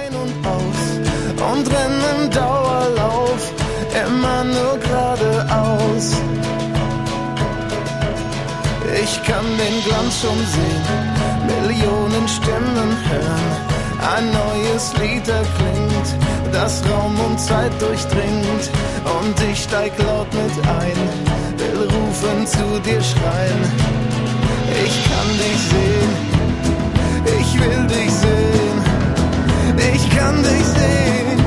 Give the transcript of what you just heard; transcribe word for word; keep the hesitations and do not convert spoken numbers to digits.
ein und aus und renn im Dauerlauf, immer nur geradeaus. Ich kann den Glanz schon sehen, Millionen Stimmen hören, ein neues Lied erklingt, das Raum und Zeit durchdringt, und ich steig laut mit ein, will rufen, zu dir schreien. Ich kann dich sehen, ich will dich sehen, ich kann dich sehen.